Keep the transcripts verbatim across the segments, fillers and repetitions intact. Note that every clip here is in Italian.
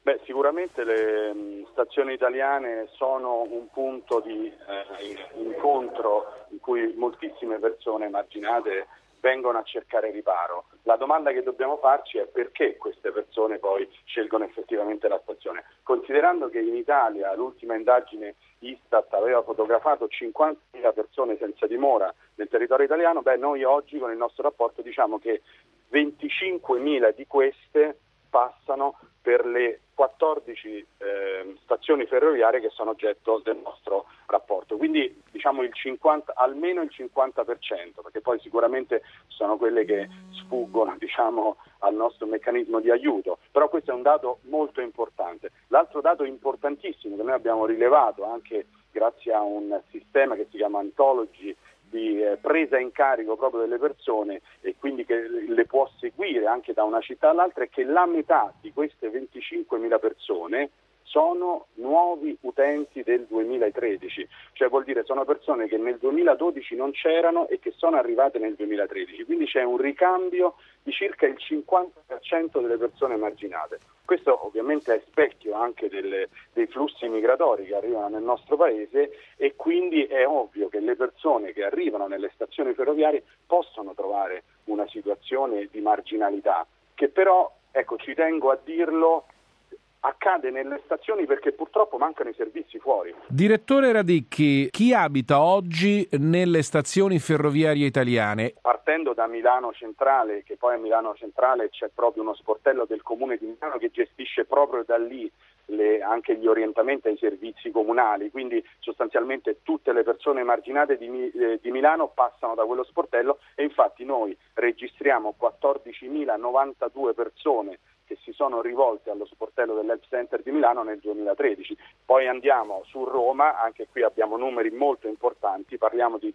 Beh, sicuramente le mh, stazioni italiane sono un punto di eh, incontro in cui moltissime persone emarginate vengono a cercare riparo. La domanda che dobbiamo farci è perché queste persone poi scelgono effettivamente la stazione. Considerando che in Italia l'ultima indagine Istat aveva fotografato cinquantamila persone senza dimora nel territorio italiano, beh, noi oggi con il nostro rapporto diciamo che venticinquemila di queste passano per le quattordici eh, stazioni ferroviarie che sono oggetto del nostro rapporto. Quindi diciamo il cinquanta, almeno il cinquanta per cento, perché poi sicuramente sono quelle che sfuggono diciamo, al nostro meccanismo di aiuto. Però questo è un dato molto importante. L'altro dato importantissimo che noi abbiamo rilevato anche grazie a un sistema che si chiama Antology, di eh, presa in carico proprio delle persone e quindi che le può seguire anche da una città all'altra, è che la metà di queste venticinquemila persone sono nuovi utenti del duemilatredici, cioè vuol dire sono persone che nel duemiladodici non c'erano e che sono arrivate nel duemilatredici, quindi c'è un ricambio di circa il cinquanta per cento delle persone emarginate. Questo ovviamente è specchio anche delle, dei flussi migratori che arrivano nel nostro paese e quindi è ovvio che le persone che arrivano nelle stazioni ferroviarie possono trovare una situazione di marginalità che però, ecco, ci tengo a dirlo, accade nelle stazioni perché purtroppo mancano i servizi fuori. Direttore Radicchi, chi abita oggi nelle stazioni ferroviarie italiane? Partendo da Milano Centrale, che poi a Milano Centrale c'è proprio uno sportello del Comune di Milano che gestisce proprio da lì le, anche gli orientamenti ai servizi comunali, quindi sostanzialmente tutte le persone emarginate di, eh, di Milano passano da quello sportello e infatti noi registriamo quattordicimila novantadue persone che si sono rivolte allo sportello dell'Help Center di Milano nel duemilatredici. Poi andiamo su Roma, anche qui abbiamo numeri molto importanti, parliamo di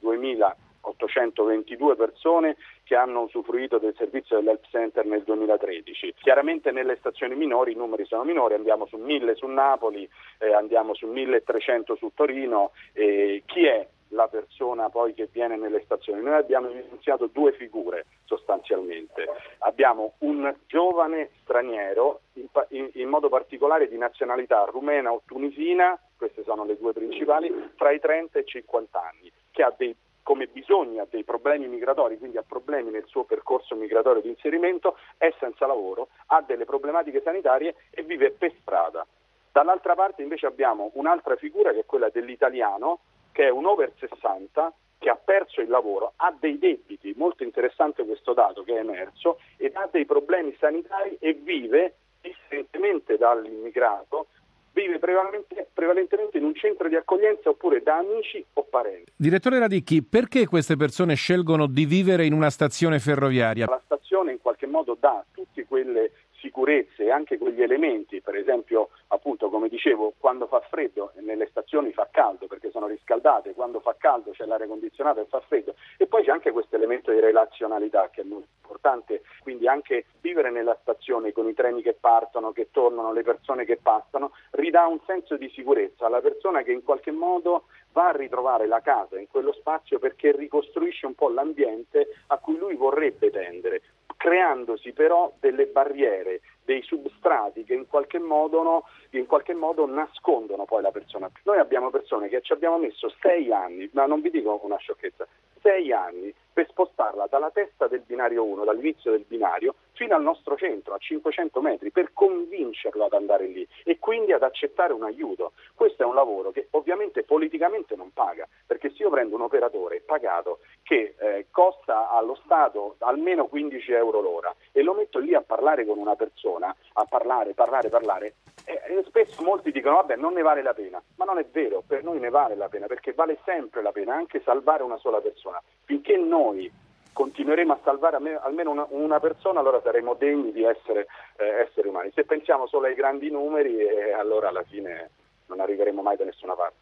duemilaottocentoventidue persone che hanno usufruito del servizio dell'Help Center nel duemilatredici. Chiaramente nelle stazioni minori i numeri sono minori, andiamo su mille su Napoli, eh, andiamo su milletrecento su Torino. Eh, chi è la persona poi che viene nelle stazioni? Noi abbiamo evidenziato due figure sostanzialmente. Abbiamo un giovane straniero, in, in, in modo particolare di nazionalità rumena o tunisina, queste sono le due principali, tra i trenta e i cinquanta anni, che ha dei come bisogni, ha dei problemi migratori, quindi ha problemi nel suo percorso migratorio di inserimento, è senza lavoro, ha delle problematiche sanitarie e vive per strada. Dall'altra parte invece abbiamo un'altra figura che è quella dell'italiano, che è un over sessanta, che ha perso il lavoro, ha dei debiti, molto interessante questo dato che è emerso, ed ha dei problemi sanitari e vive, differentemente dall'immigrato, vive prevalentemente, prevalentemente in un centro di accoglienza oppure da amici o parenti. Direttore Radicchi, perché queste persone scelgono di vivere in una stazione ferroviaria? La stazione in qualche modo dà tutte quelle sicurezze e anche quegli elementi, per esempio appunto come dicevo quando fa freddo nelle stazioni fa caldo perché sono riscaldate, quando fa caldo c'è l'aria condizionata e fa freddo e poi c'è anche questo elemento di relazionalità che è molto importante, quindi anche vivere nella stazione con i treni che partono, che tornano, le persone che passano, ridà un senso di sicurezza alla persona che in qualche modo va a ritrovare la casa in quello spazio perché ricostruisce un po' l'ambiente a cui lui vorrebbe tendere, creandosi però delle barriere, dei substrati che in qualche modo, no, in qualche modo nascondono poi la persona. Noi abbiamo persone che ci abbiamo messo sei anni, ma non vi dico una sciocchezza, sei anni per spostarla dalla testa del binario uno, dall'inizio del binario, fino al nostro centro, a cinquecento metri, per convincerlo ad andare lì e quindi ad accettare un aiuto. Questo è un lavoro che ovviamente politicamente non paga, perché se io prendo un operatore pagato che eh, costa allo Stato almeno quindici euro l'ora e lo metto lì a parlare con una persona, a parlare, parlare, parlare, e, e spesso molti dicono vabbè non ne vale la pena, ma non è vero, per noi ne vale la pena, perché vale sempre la pena anche salvare una sola persona. Finché noi continueremo a salvare almeno una, una persona, allora saremo degni di essere eh, esseri umani. Se pensiamo solo ai grandi numeri, eh, allora alla fine non arriveremo mai da nessuna parte.